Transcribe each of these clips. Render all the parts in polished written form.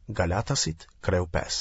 Galatasit, kreu 5.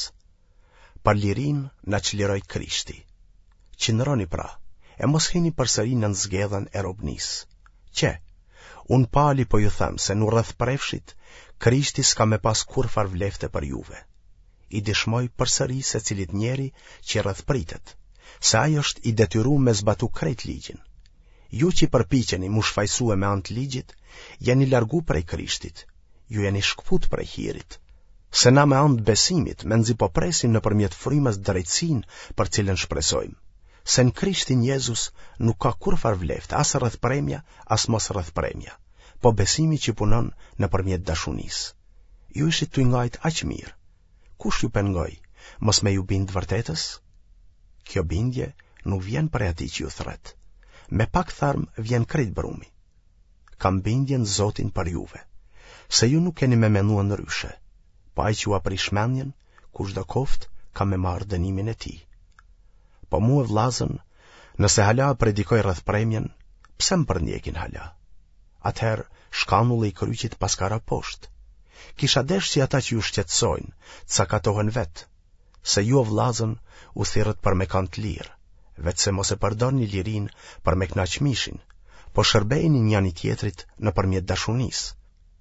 Për lirin na çliroi Krishti. Qëndroni pra, e mos hini përsëri në zgjedhjen e robnis. Që, unë pali po ju them se në rreth prefshit, Krishti s'ka me pas kurfar vlefte për juve. I dëshmoj përsëri se cilit njeri që rreth pritet, se ai është i detyruar me zbatu krejt ligjin. Ju që përpiqeni mu shfaqsue me anë të ligjit, jeni largu prej Krishtit, ju jeni shkput prej hirit. Se na me anë të besimit, menzi po presim nëpërmjet frymës drejtësinë për cilën shpresojmë. Se në Krishtin Jezus nuk ka kurfar vlefte, as rreth premja, as mos rreth premja, po besimi që punon nëpërmjet dashunisë. Ju ishit të ngajt aq mirë. Kush ju pengoj, mos me ju bind vërtetës? Kjo bindje nuk vjen për ati që ju thret. Me pak tharm vjen krejt brumi. Kam bindjen Zotin për juve, se ju nuk keni me menua ndryshe, pa ai që ju aprish mendjen, kushdo koft ka me marrë dënimin e tij. Po mua vllazën, nëse hala predikoj rreth premjen, pse më përndjekin hala? Atëherë shkanulli i kryqit paskara poshtë. Kisha desh si ata që ju shqetësojnë, cakatohen vetë, se ju o vllazën u thirrët për me kanë të lirë, vetë se mos e përdorni lirin për me knaq mishin, po shërbejni njani tjetrit nëpërmjet dashunisë.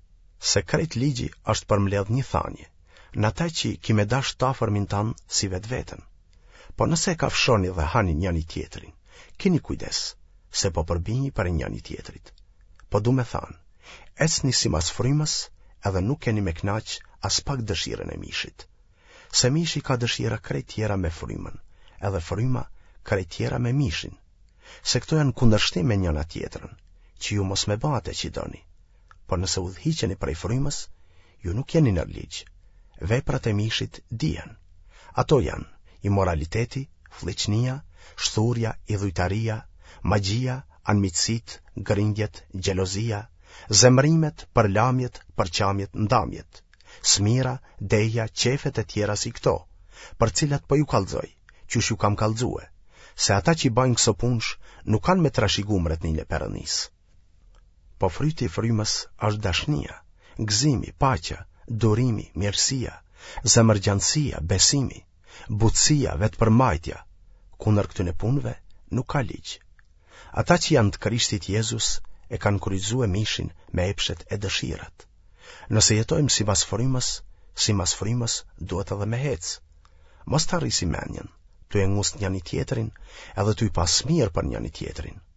Se krejt ligji është për mbledh një thanje, në ata që ki me dash të afërmin tanë si vetveten. Po nëse ka fshoni dhe hani njani tjetrin, keni kujdes, se po përbini për njani tjetrit. Po du me thanë, ecni si mas frymës, edhe nuk keni me knaq as pak dëshirën e mishit. Se mishi ka dëshira krejt tjera me frymën, edhe fryma krejt tjera me mishin. Se këto janë kundërshtim me njëna tjetrën, që ju mos me bate që doni. Por nëse udhhiqeni prej frymës, ju nuk jeni në ligj. Veprat e mishit dihen. Ato janë imoraliteti, fllëçnia, shturja, idhujtaria, magjia, anmitësit, grindjet, xhelozia, zemrimet, përlamjet, përqamjet, ndamjet, smira, deja, qefet e tjera si këto, për cilat po ju kallëzoj, qysh ju kam kallëzue, se ata që bajnë këso punsh nuk kanë me trashigu mretnin e Perëndisë. Po fryti i frymës është dashnia, gëzimi, paqja, durimi, mirësia, zemërgjantësia, besimi, butësia, vetëpërmbajtja. Kundër këtyne punëve nuk ka ligj. Ata që janë të Krishtit Jezus e kanë kryqëzuar mishin me epshet e dëshirat. Nëse jetojmë sipas frymës, duhet edhe me hec. Mos të arrisi mendjen, tu e ngusht njani tjetrin, edhe tu i pas mirë për njani tjetrin.